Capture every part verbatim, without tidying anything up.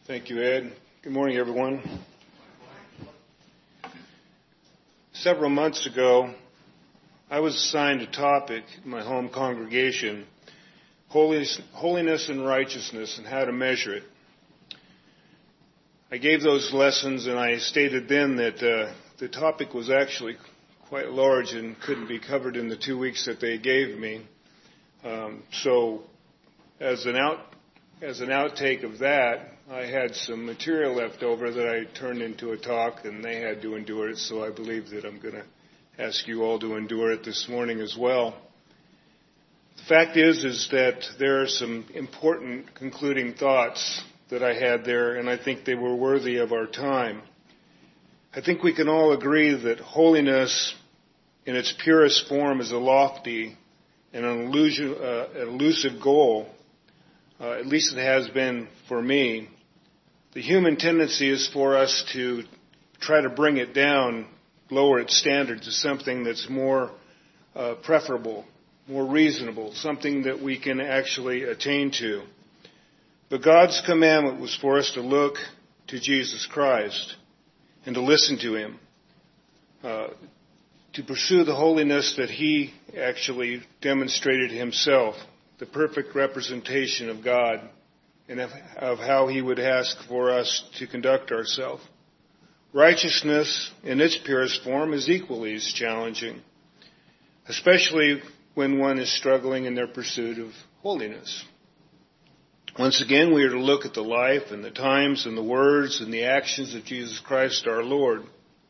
Thank you, Ed. Good morning, everyone. Several months ago, I was assigned a topic in my home congregation, holiness and righteousness and how to measure it. I gave those lessons and I stated then that uh, the topic was actually quite large and couldn't be covered in the two weeks that they gave me. Um, so as an out as an outtake of that, I had some material left over that I turned into a talk, and they had to endure it, so I believe that I'm going to ask you all to endure it this morning as well. The fact is, is that there are some important concluding thoughts that I had there, and I think they were worthy of our time. I think we can all agree that holiness in its purest form is a lofty and an elusive, uh, an elusive goal. Uh, at least it has been for me. The human tendency is for us to try to bring it down, lower its standards to something that's more uh, preferable, more reasonable, something that we can actually attain to. But God's commandment was for us to look to Jesus Christ and to listen to Him, uh, to pursue the holiness that He actually demonstrated Himself, the perfect representation of God and of, of how He would ask for us to conduct ourselves. Righteousness in its purest form is equally as challenging, especially when one is struggling in their pursuit of holiness. Once again, we are to look at the life and the times and the words and the actions of Jesus Christ our Lord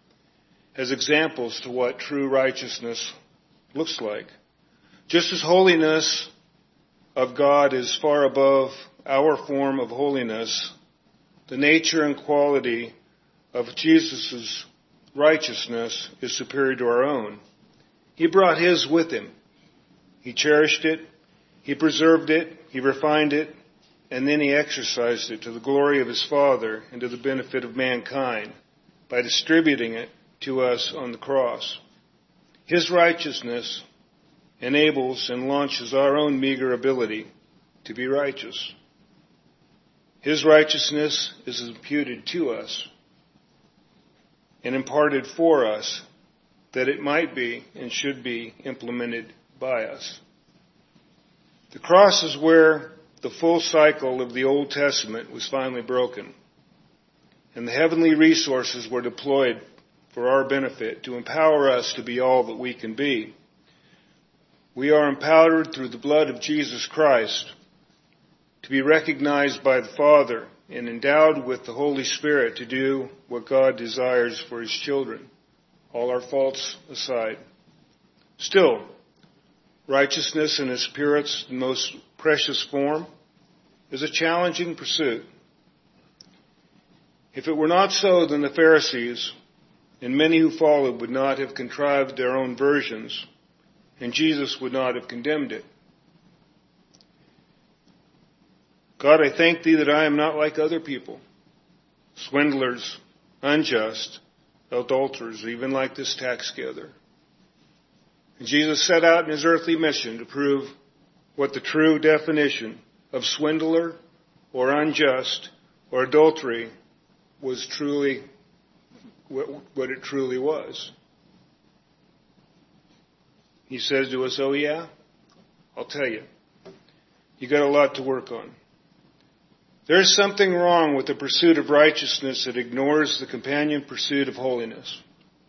as examples to what true righteousness looks like. Just as holiness of God is far above our form of holiness, the nature and quality of Jesus' righteousness is superior to our own. He brought His with Him. He cherished it, He preserved it, He refined it, and then He exercised it to the glory of His Father and to the benefit of mankind by distributing it to us on the cross. His righteousness enables and launches our own meager ability to be righteous. His righteousness is imputed to us and imparted for us that it might be and should be implemented by us. The cross is where the full cycle of the Old Testament was finally broken, and the heavenly resources were deployed for our benefit to empower us to be all that we can be. We are empowered through the blood of Jesus Christ to be recognized by the Father and endowed with the Holy Spirit to do what God desires for His children, all our faults aside. Still, righteousness in its purest and most precious form is a challenging pursuit. If it were not so, then the Pharisees and many who followed would not have contrived their own versions, and Jesus would not have condemned it. God, I thank Thee that I am not like other people, swindlers, unjust, adulterers, even like this tax gatherer. And Jesus set out in His earthly mission to prove what the true definition of swindler or unjust or adultery was truly, what it truly was. He says to us, oh yeah, I'll tell you, you got a lot to work on. There's something wrong with the pursuit of righteousness that ignores the companion pursuit of holiness,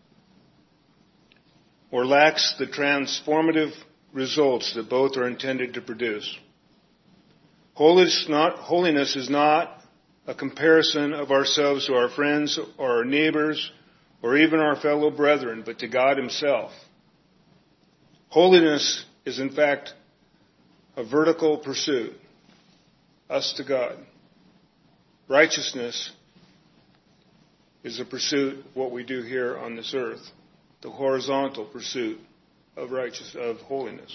or lacks the transformative results that both are intended to produce. Holiness, not, holiness is not a comparison of ourselves to our friends or our neighbors or even our fellow brethren, but to God Himself. Holiness is, in fact, a vertical pursuit, us to God. Righteousness is a pursuit of what we do here on this earth, the horizontal pursuit of righteous of holiness.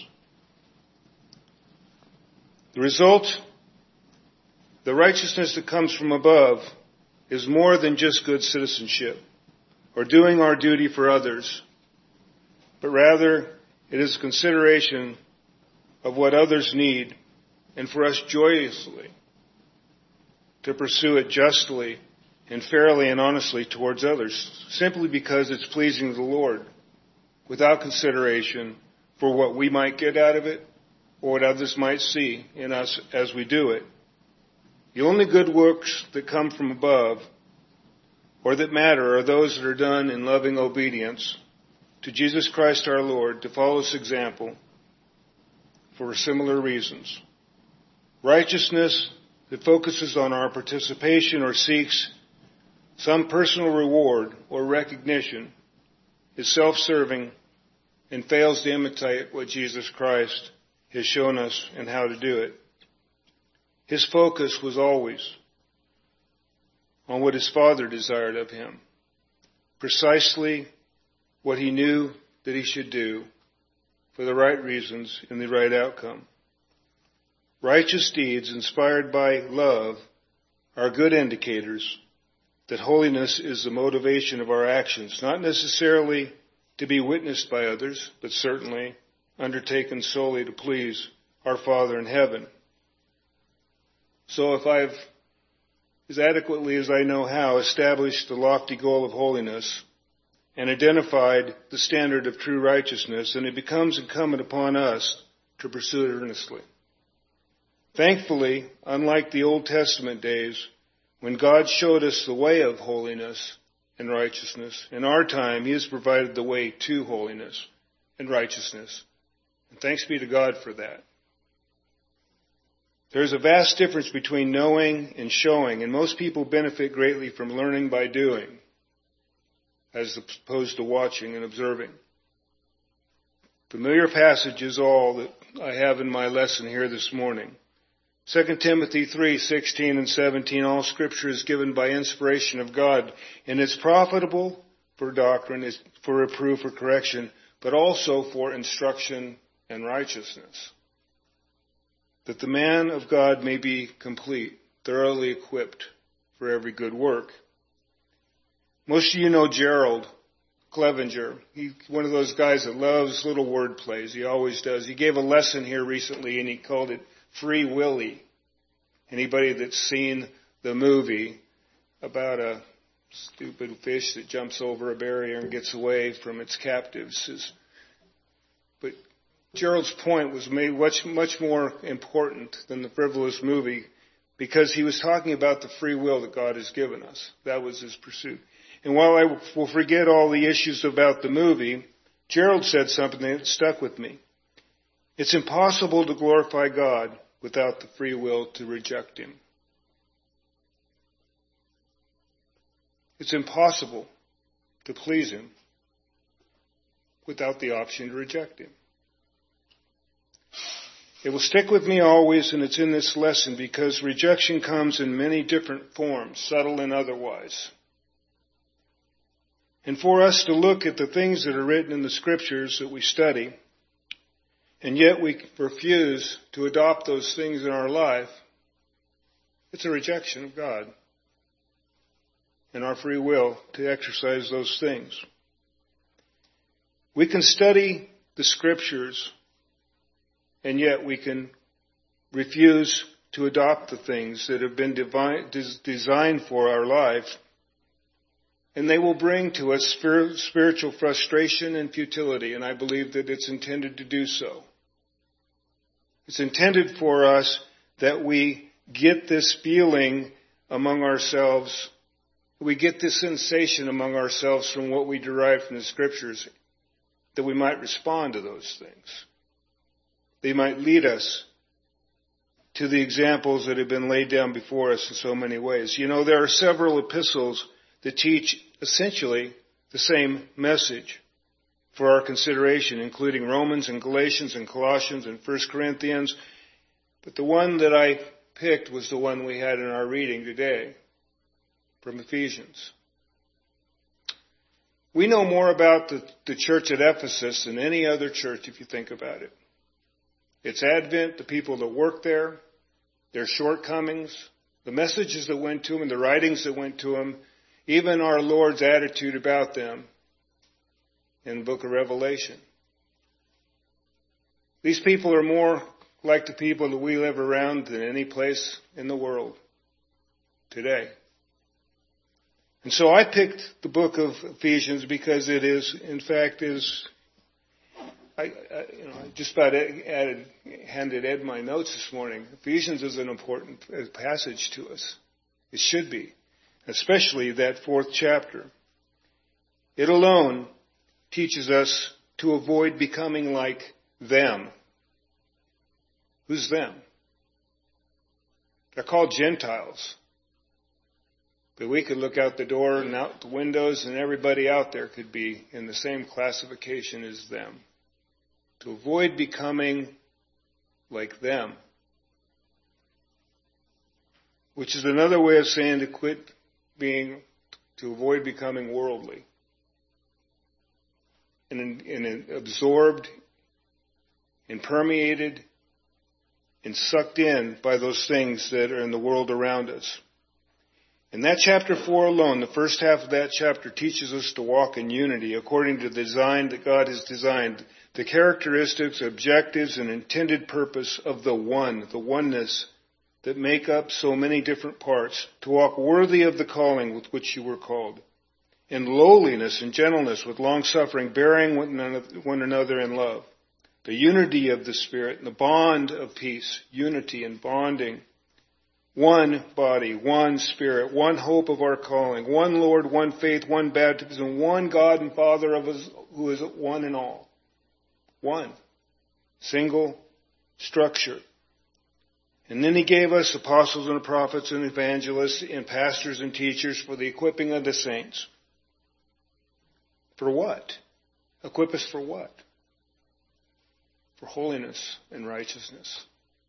The result, the righteousness that comes from above, is more than just good citizenship or doing our duty for others, but rather it is consideration of what others need and for us joyously to pursue it justly and fairly and honestly towards others, simply because it's pleasing to the Lord, without consideration for what we might get out of it or what others might see in us as we do it. The only good works that come from above or that matter are those that are done in loving obedience to Jesus Christ our Lord, to follow His example for similar reasons. Righteousness that focuses on our participation or seeks some personal reward or recognition is self-serving and fails to imitate what Jesus Christ has shown us and how to do it. His focus was always on what His Father desired of Him, precisely what He knew that He should do for the right reasons and the right outcome. Righteous deeds inspired by love are good indicators that holiness is the motivation of our actions, not necessarily to be witnessed by others, but certainly undertaken solely to please our Father in heaven. So if I've, as adequately as I know how, established the lofty goal of holiness and identified the standard of true righteousness, then it becomes incumbent upon us to pursue it earnestly. Thankfully, unlike the Old Testament days, when God showed us the way of holiness and righteousness, in our time He has provided the way to holiness and righteousness. And thanks be to God for that. There is a vast difference between knowing and showing, and most people benefit greatly from learning by doing, as opposed to watching and observing. Familiar passage is all that I have in my lesson here this morning. Second Timothy three sixteen and seventeen, all Scripture is given by inspiration of God, and it's profitable for doctrine, for reproof, for correction, but also for instruction and righteousness, that the man of God may be complete, thoroughly equipped for every good work. Most of you know Gerald Clevenger. He's one of those guys that loves little word plays. He always does. He gave a lesson here recently, and he called it Free Willy. Anybody that's seen the movie about a stupid fish that jumps over a barrier and gets away from its captives is... But Gerald's point was made much, much more important than the frivolous movie, because he was talking about the free will that God has given us. That was his pursuit. And while I will forget all the issues about the movie, Gerald said something that stuck with me. It's impossible to glorify God without the free will to reject Him. It's impossible to please Him without the option to reject Him. It will stick with me always, and it's in this lesson, because rejection comes in many different forms, subtle and otherwise. And for us to look at the things that are written in the Scriptures that we study, and yet we refuse to adopt those things in our life, it's a rejection of God and our free will to exercise those things. We can study the Scriptures, and yet we can refuse to adopt the things that have been divine, designed for our life, and they will bring to us spiritual frustration and futility, and I believe that it's intended to do so. It's intended for us that we get this feeling among ourselves, we get this sensation among ourselves from what we derive from the Scriptures, that we might respond to those things. They might lead us to the examples that have been laid down before us in so many ways. You know, there are several epistles that teach essentially the same message for our consideration, including Romans and Galatians and Colossians and First Corinthians. But the one that I picked was the one we had in our reading today from Ephesians. We know more about the, the church at Ephesus than any other church, if you think about it. Its advent, the people that work there, their shortcomings, the messages that went to them and the writings that went to them, even our Lord's attitude about them in the book of Revelation. These people are more like the people that we live around than any place in the world. today. And so I picked the book of Ephesians because it is, in fact, is, I, I, you know, I just about added, handed Ed my notes this morning. Ephesians is an important passage to us. It should be, especially that fourth chapter. It alone teaches us to avoid becoming like them. Who's them? They're called Gentiles. But we could look out the door and out the windows, and everybody out there could be in the same classification as them. To avoid becoming like them. Which is another way of saying to quit being, to avoid becoming worldly. And, and absorbed and permeated and sucked in by those things that are in the world around us. In that chapter four alone, the first half of that chapter teaches us to walk in unity according to the design that God has designed, the characteristics, objectives, and intended purpose of the one, the oneness that make up so many different parts, to walk worthy of the calling with which you were called, in lowliness and gentleness, with long-suffering, bearing one another in love, the unity of the Spirit and the bond of peace, unity and bonding. One body, one Spirit, one hope of our calling, one Lord, one faith, one baptism, one God and Father of us who is one in all. One. Single structure. And then he gave us apostles and prophets and evangelists and pastors and teachers for the equipping of the saints. For what? Equip us for what? For holiness and righteousness.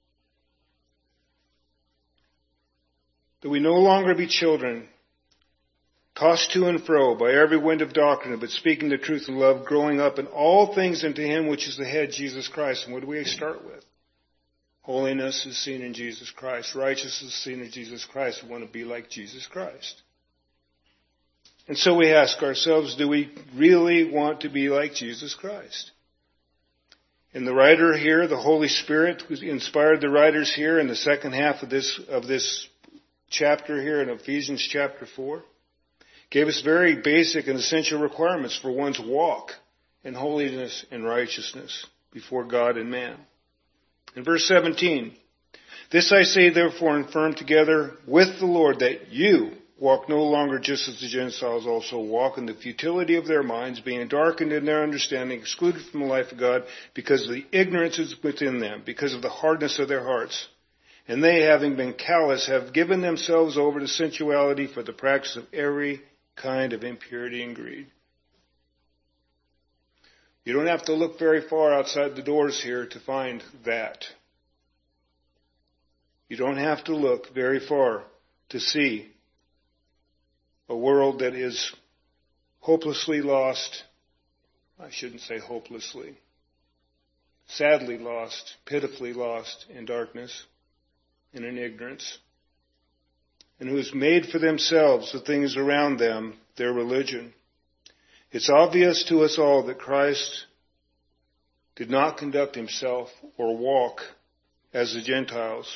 That we no longer be children, tossed to and fro by every wind of doctrine, but speaking the truth in love, growing up in all things into Him which is the head, Jesus Christ. And what do we start with? Holiness is seen in Jesus Christ. Righteousness is seen in Jesus Christ. We want to be like Jesus Christ. And so we ask ourselves, do we really want to be like Jesus Christ? And the writer here, the Holy Spirit, who inspired the writers here in the second half of this of this chapter here in Ephesians chapter four, gave us very basic and essential requirements for one's walk in holiness and righteousness before God and man. In verse seventeen, this I say therefore and affirm together with the Lord, that you walk no longer just as the Gentiles also walk, in the futility of their minds, being darkened in their understanding, excluded from the life of God, because of the ignorance is within them, because of the hardness of their hearts. And they, having been callous, have given themselves over to sensuality for the practice of every kind of impurity and greed. You don't have to look very far outside the doors here to find that. You don't have to look very far to see a world that is hopelessly lost. I shouldn't say hopelessly. Sadly lost, pitifully lost in darkness and in ignorance, and who has made for themselves the things around them their religion. It's obvious to us all that Christ did not conduct himself or walk as the Gentiles.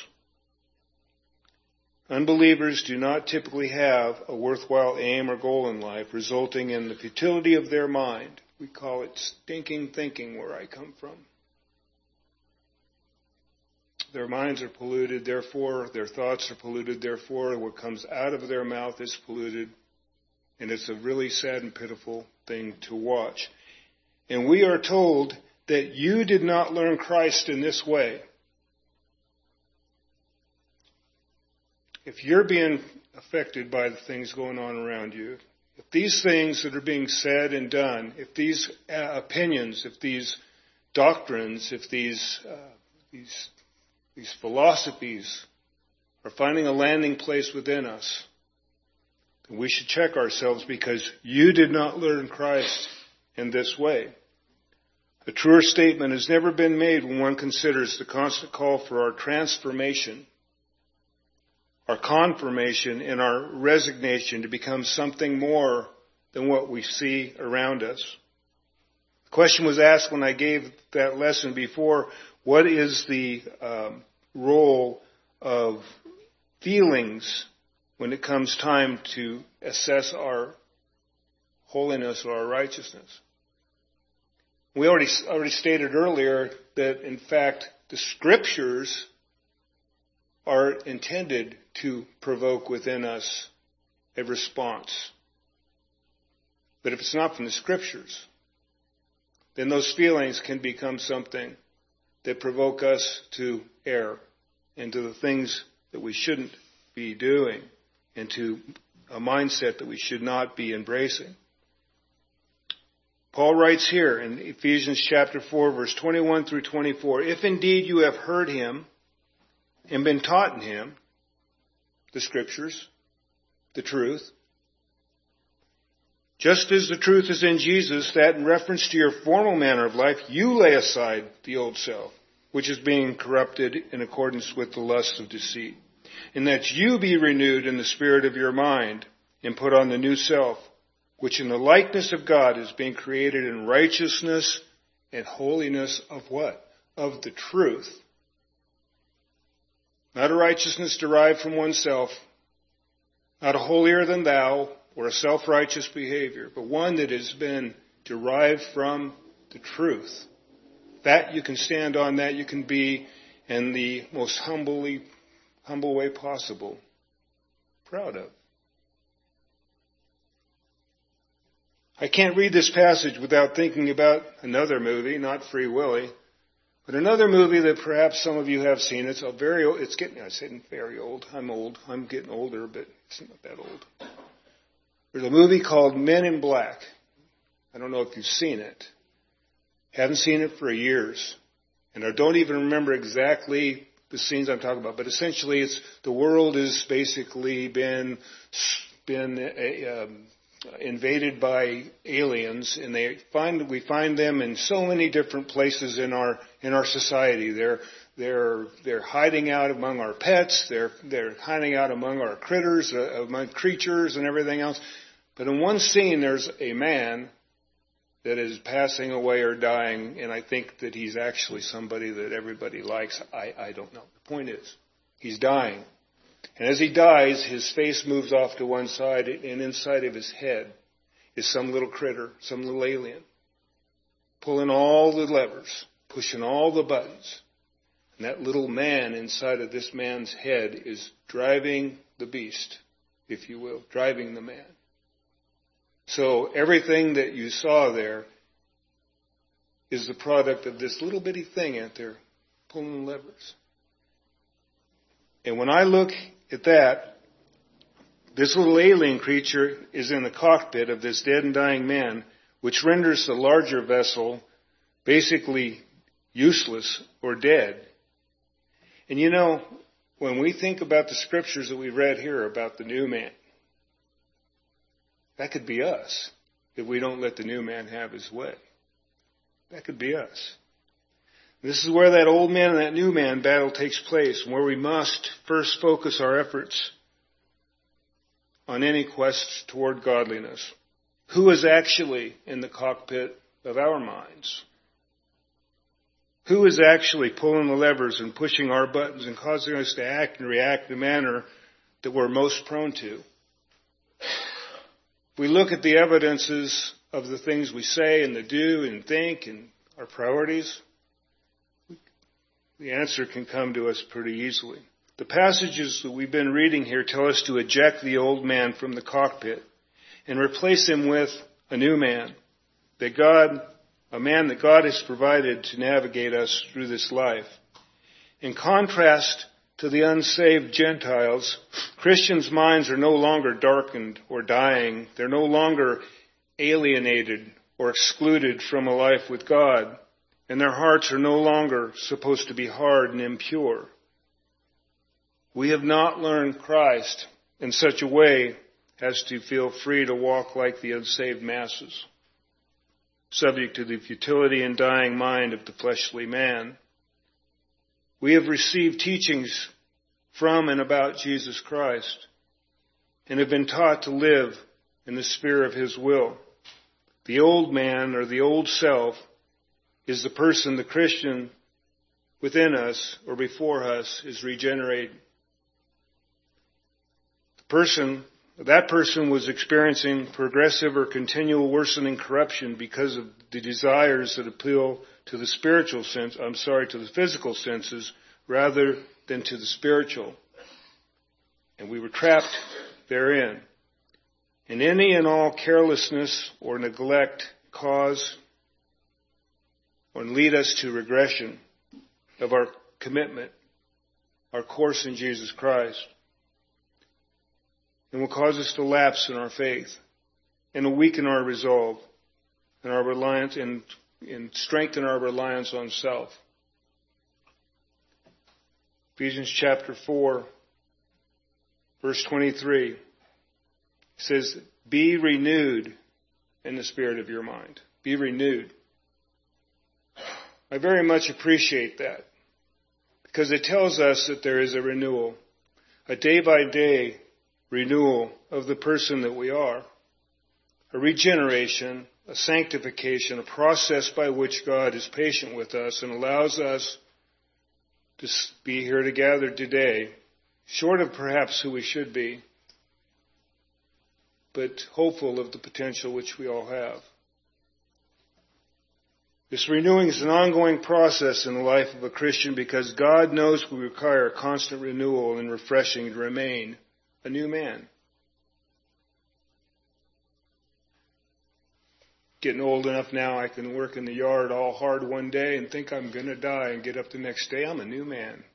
Unbelievers do not typically have a worthwhile aim or goal in life, resulting in the futility of their mind. We call it stinking thinking where I come from. Their minds are polluted, therefore their thoughts are polluted, therefore what comes out of their mouth is polluted. And it's a really sad and pitiful thing to watch. And we are told that you did not learn Christ in this way. If you're being affected by the things going on around you, if these things that are being said and done, if these uh, opinions, if these doctrines, if these uh, these these philosophies are finding a landing place within us, then we should check ourselves, because you did not learn Christ in this way. A truer statement has never been made when one considers the constant call for our transformation, our confirmation, and our resignation to become something more than what we see around us. The question was asked when I gave that lesson before, what is the um, role of feelings when it comes time to assess our holiness or our righteousness. We already, already stated earlier that, in fact, the Scriptures are intended to provoke within us a response. But if it's not from the Scriptures, then those feelings can become something that provoke us to err and to the things that we shouldn't be doing and to a mindset that we should not be embracing. Paul writes here in Ephesians chapter four, verse twenty-one through twenty-four, if indeed you have heard him and been taught in him, the Scriptures, the truth, just as the truth is in Jesus, that in reference to your formal manner of life, you lay aside the old self, which is being corrupted in accordance with the lusts of deceit, and that you be renewed in the spirit of your mind and put on the new self, which in the likeness of God is being created in righteousness and holiness of what? Of the truth. Not a righteousness derived from oneself, not a holier than thou or a self-righteous behavior, but one that has been derived from the truth. That you can stand on, that you can be in the most humbly, humble way possible proud of. I can't read this passage without thinking about another movie, not Free Willy, but another movie that perhaps some of you have seen. It's a very old, it's getting, I said very old. I'm old. I'm getting older, but it's not that old. There's a movie called Men in Black. I don't know if you've seen it. Haven't seen it for years. And I don't even remember exactly the scenes I'm talking about. But essentially, it's the world has basically been, been a, um, invaded by aliens, and they find we find them in so many different places in our in our society. They're they're they're hiding out among our pets. They're they're hiding out among our critters, uh, among creatures, and everything else. But in one scene, there's a man that is passing away or dying, and I think that he's actually somebody that everybody likes. I I don't know. The point is, he's dying. And as he dies, his face moves off to one side, and inside of his head is some little critter, some little alien, pulling all the levers, pushing all the buttons. And that little man inside of this man's head is driving the beast, if you will, driving the man. So everything that you saw there is the product of this little bitty thing out there pulling the levers. And when I look at that, this little alien creature is in the cockpit of this dead and dying man, which renders the larger vessel basically useless or dead. And you know, when we think about the scriptures that we read here about the new man, that could be us if we don't let the new man have his way. That could be us. This is where that old man and that new man battle takes place, and where we must first focus our efforts on any quest toward godliness. Who is actually in the cockpit of our minds? Who is actually pulling the levers and pushing our buttons and causing us to act and react in a manner that we're most prone to? If we look at the evidences of the things we say and the do and think and our priorities, the answer can come to us pretty easily. The passages that we've been reading here tell us to eject the old man from the cockpit and replace him with a new man, that God, a man that God has provided to navigate us through this life. In contrast to the unsaved Gentiles, Christians' minds are no longer darkened or dying. They're no longer alienated or excluded from a life with God. And their hearts are no longer supposed to be hard and impure. We have not learned Christ in such a way as to feel free to walk like the unsaved masses, subject to the futility and dying mind of the fleshly man. We have received teachings from and about Jesus Christ and have been taught to live in the sphere of His will. The old man or the old self is the person, the Christian within us or before us is regenerated. The person, that person was experiencing progressive or continual worsening corruption because of the desires that appeal to the spiritual sense, I'm sorry, to the physical senses rather than to the spiritual. And we were trapped therein. And any and all carelessness or neglect cause or lead us to regression of our commitment, our course in Jesus Christ, and will cause us to lapse in our faith and to weaken our resolve and our reliance and, and strengthen our reliance on self. Ephesians chapter four, verse twenty-three says, be renewed in the spirit of your mind. Be renewed. I very much appreciate that because it tells us that there is a renewal, a day-by-day renewal of the person that we are, a regeneration, a sanctification, a process by which God is patient with us and allows us to be here together today, short of perhaps who we should be, but hopeful of the potential which we all have. This renewing is an ongoing process in the life of a Christian because God knows we require constant renewal and refreshing to remain a new man. Getting old enough now, I can work in the yard all hard one day and think I'm going to die and get up the next day, I'm a new man.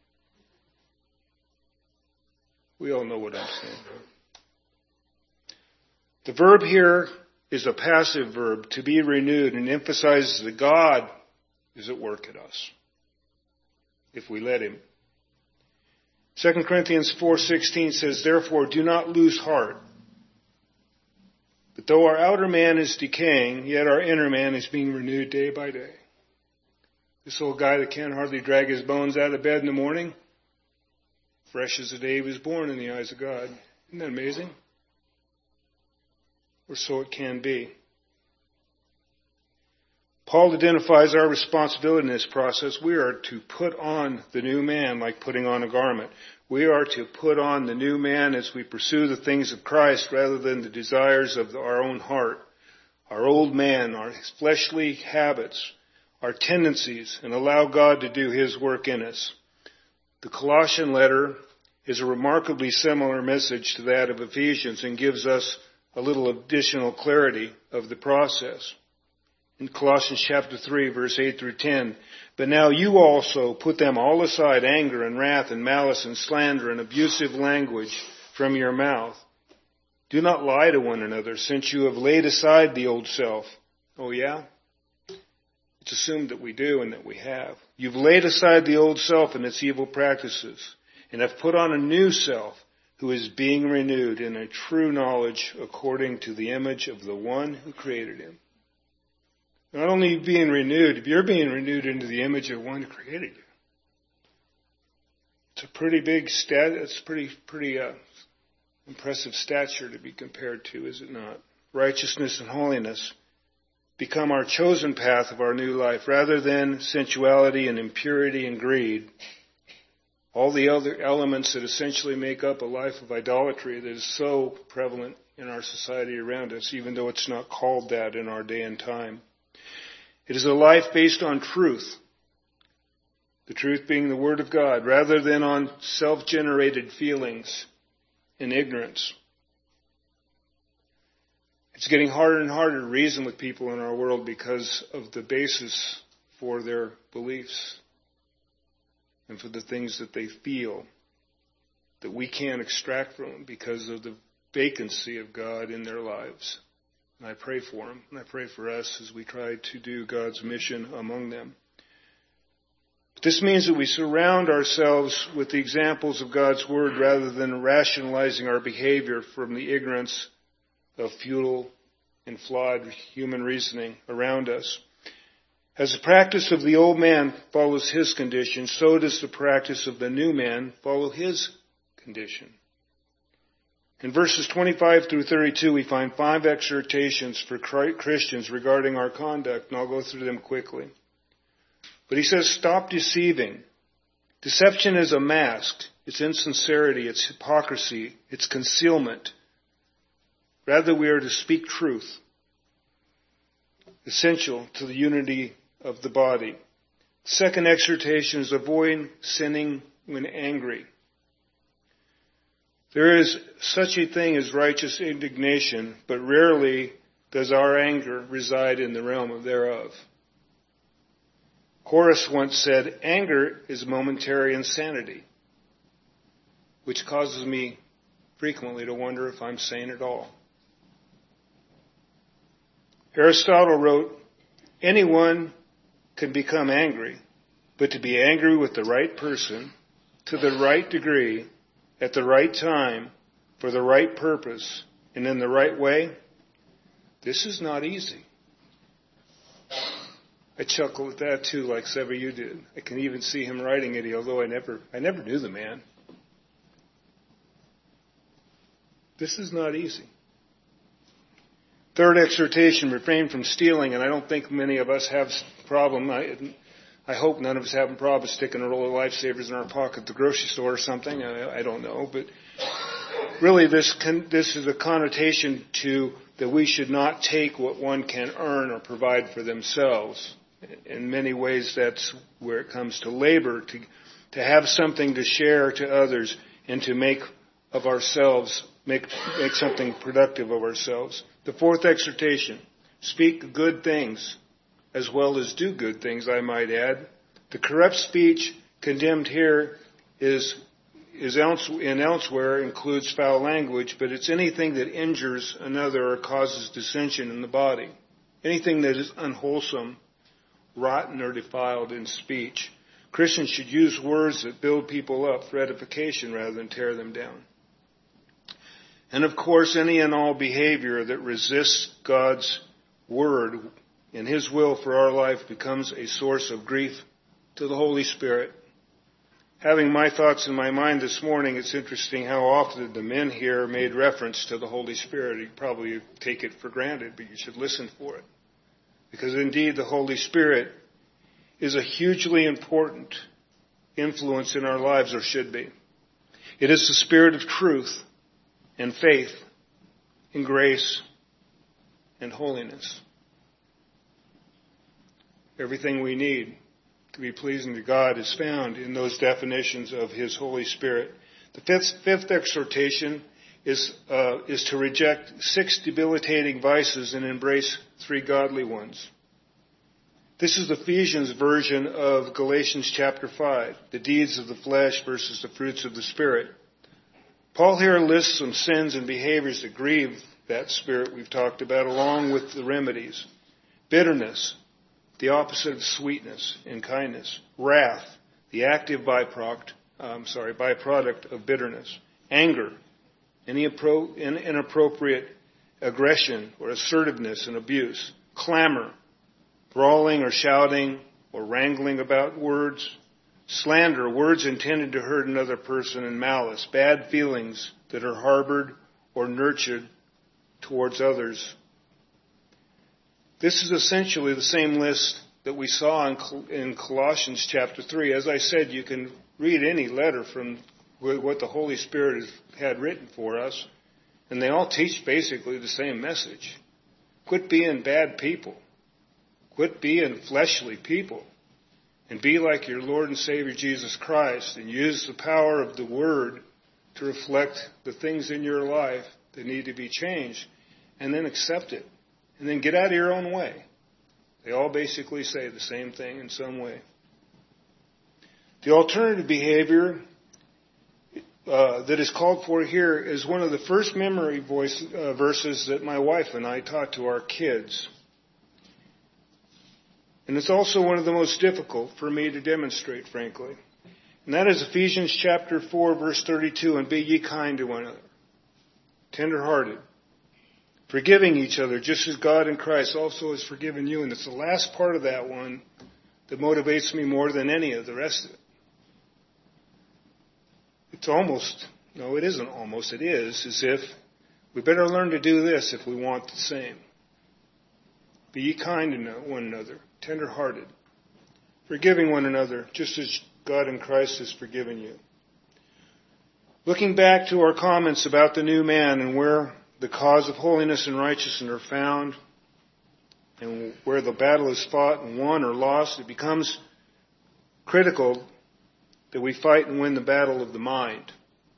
We all know what I'm saying. The verb here is a passive verb, to be renewed, and emphasizes that God is at work at us, if we let Him. Second Corinthians four sixteen says, therefore do not lose heart. But though our outer man is decaying, yet our inner man is being renewed day by day. This old guy that can't hardly drag his bones out of bed in the morning, fresh as the day he was born in the eyes of God. Isn't that amazing? Or so it can be. Paul identifies our responsibility in this process. We are to put on the new man like putting on a garment. We are to put on the new man as we pursue the things of Christ rather than the desires of our own heart, our old man, our fleshly habits, our tendencies, and allow God to do His work in us. The Colossian letter is a remarkably similar message to that of Ephesians and gives us a little additional clarity of the process. In Colossians chapter three, verse eight through ten, but now you also put them all aside, anger and wrath and malice and slander and abusive language from your mouth. Do not lie to one another, since you have laid aside the old self. Oh yeah? It's assumed that we do and that we have. You've laid aside the old self and its evil practices, and have put on a new self, who is being renewed in a true knowledge according to the image of the one who created him. Not only being renewed, you're being renewed into the image of one who created you. It's a pretty big stat. It's pretty pretty uh, impressive stature to be compared to, is it not? Righteousness and holiness become our chosen path of our new life, rather than sensuality and impurity and greed. All the other elements that essentially make up a life of idolatry that is so prevalent in our society around us, even though it's not called that in our day and time. It is a life based on truth, the truth being the Word of God, rather than on self-generated feelings and ignorance. It's getting harder and harder to reason with people in our world because of the basis for their beliefs and for the things that they feel that we can't extract from them because of the vacancy of God in their lives. And I pray for them, and I pray for us as we try to do God's mission among them. But this means that we surround ourselves with the examples of God's Word rather than rationalizing our behavior from the ignorance of futile and flawed human reasoning around us. As the practice of the old man follows his condition, so does the practice of the new man follow his condition. In verses twenty-five through thirty-two, we find five exhortations for Christians regarding our conduct, and I'll go through them quickly. But he says, stop deceiving. Deception is a mask. it's insincerity, it's hypocrisy, it's concealment. Rather, we are to speak truth, essential to the unity of the body. Second exhortation is avoid sinning when angry. There is such a thing as righteous indignation, but rarely does our anger reside in the realm thereof. Horace once said, anger is momentary insanity, which causes me frequently to wonder if I'm sane at all. Aristotle wrote, anyone can become angry, but to be angry with the right person, to the right degree, at the right time, for the right purpose, and in the right way, this is not easy. I chuckle at that too, like several of you did. I can even see him writing it, although I never, I never knew the man. This is not easy. Third exhortation, refrain from stealing, and I don't think many of us have a problem. I, I hope none of us have a problem sticking a roll of Lifesavers in our pocket at the grocery store or something. I, I don't know, but really this con, this is a connotation to that we should not take what one can earn or provide for themselves. In many ways, that's where it comes to labor, to to have something to share to others and to make of ourselves, make make something productive of ourselves. The fourth exhortation, speak good things as well as do good things, I might add. The corrupt speech condemned here is is else, in elsewhere includes foul language, but it's anything that injures another or causes dissension in the body. Anything that is unwholesome, rotten, or defiled in speech. Christians should use words that build people up for edification rather than tear them down. And of course, any and all behavior that resists God's word and His will for our life becomes a source of grief to the Holy Spirit. Having my thoughts in my mind this morning, it's interesting how often the men here made reference to the Holy Spirit. You probably take it for granted, but you should listen for it. Because indeed, the Holy Spirit is a hugely important influence in our lives, or should be. It is the Spirit of truth and faith and grace and holiness. Everything we need to be pleasing to God is found in those definitions of His Holy Spirit. The fifth, fifth exhortation is, uh, is to reject six debilitating vices and embrace three godly ones. This is the Ephesians version of Galatians chapter five, the deeds of the flesh versus the fruits of the Spirit. Paul here lists some sins and behaviors that grieve that Spirit we've talked about, along with the remedies. Bitterness, the opposite of sweetness and kindness. Wrath, the active byproduct, um, sorry, byproduct of bitterness. Anger, any inappropriate aggression or assertiveness and abuse. Clamor, brawling or shouting or wrangling about words. Slander, words intended to hurt another person. And malice, bad feelings that are harbored or nurtured towards others. This is essentially the same list that we saw in Colossians chapter three. As I said, you can read any letter from what the Holy Spirit has had written for us, and they all teach basically the same message. Quit being bad people. Quit being fleshly people. And be like your Lord and Savior Jesus Christ, and use the power of the Word to reflect the things in your life that need to be changed, and then accept it. And then get out of your own way. They all basically say the same thing in some way. The alternative behavior uh, that is called for here is one of the first memory voice, uh, verses that my wife and I taught to our kids. And it's also one of the most difficult for me to demonstrate, frankly. And that is Ephesians chapter four, verse thirty-two, and be ye kind to one another, tender-hearted, forgiving each other, just as God in Christ also has forgiven you. And it's the last part of that one that motivates me more than any of the rest of it. It's almost, no, it isn't almost, it is, as if we better learn to do this if we want the same. Be ye kind to one another, tender-hearted, forgiving one another, just as God in Christ has forgiven you. Looking back to our comments about the new man and where the cause of holiness and righteousness are found, and where the battle is fought and won or lost, it becomes critical that we fight and win the battle of the mind.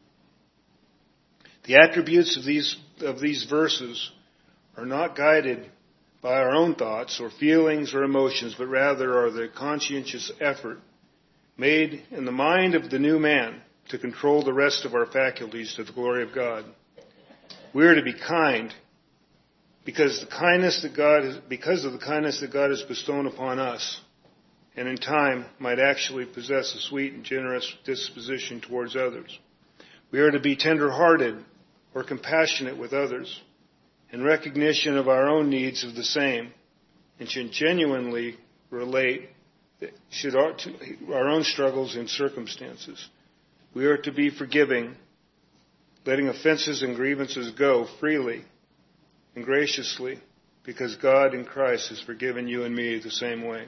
The attributes of these of these verses are not guided by our own thoughts or feelings or emotions, but rather are the conscientious effort made in the mind of the new man to control the rest of our faculties to the glory of God. We are to be kind because the kindness that God is, because of the kindness that God has bestowed upon us, and in time might actually possess a sweet and generous disposition towards others. We are to be tender-hearted or compassionate with others in recognition of our own needs of the same, and should genuinely relate should our, to our own struggles and circumstances. We are to be forgiving, letting offenses and grievances go freely and graciously, because God in Christ has forgiven you and me the same way.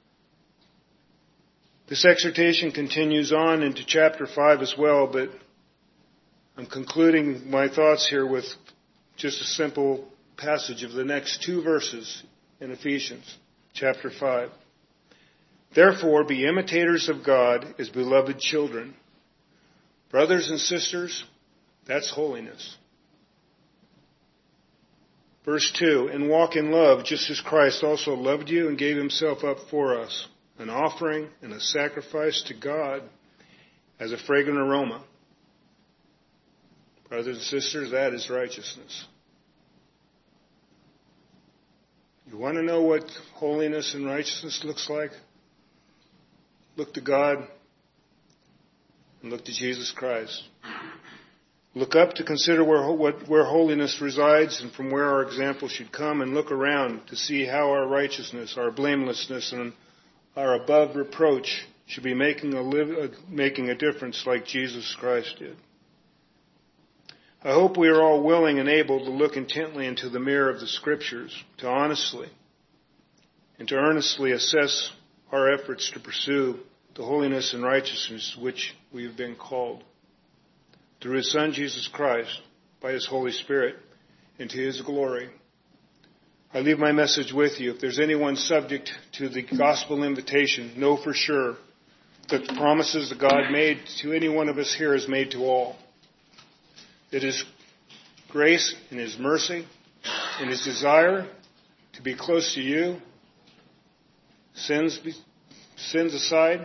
This exhortation continues on into chapter five as well, but I'm concluding my thoughts here with just a simple passage of the next two verses in Ephesians chapter five. Therefore, be imitators of God as beloved children. Brothers and sisters, that's holiness. Verse two, and walk in love, just as Christ also loved you and gave himself up for us, an offering and a sacrifice to God as a fragrant aroma. Brothers and sisters, that is righteousness. You want to know what holiness and righteousness looks like? Look to God and look to Jesus Christ. Look up to consider where, what, where holiness resides and from where our example should come, and look around to see how our righteousness, our blamelessness, and our above reproach should be making a, live, uh, making a difference like Jesus Christ did. I hope we are all willing and able to look intently into the mirror of the Scriptures, to honestly and to earnestly assess our efforts to pursue the holiness and righteousness which we have been called through his Son, Jesus Christ, by his Holy Spirit, and to his glory. I leave my message with you. If there's anyone subject to the gospel invitation, know for sure that the promises that God made to any one of us here is made to all. It is grace and his mercy and his desire to be close to you, sins, sins aside.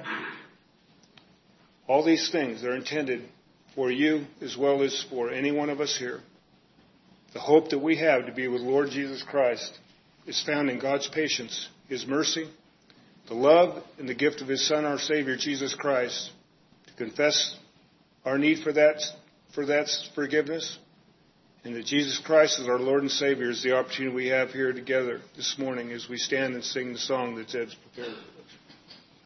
All these things are intended for you as well as for any one of us here. The hope that we have to be with Lord Jesus Christ is found in God's patience, his mercy, the love and the gift of his Son, our Savior, Jesus Christ, to confess our need for that, for that forgiveness, and that Jesus Christ is our Lord and Savior is the opportunity we have here together this morning as we stand and sing the song that Ed's prepared.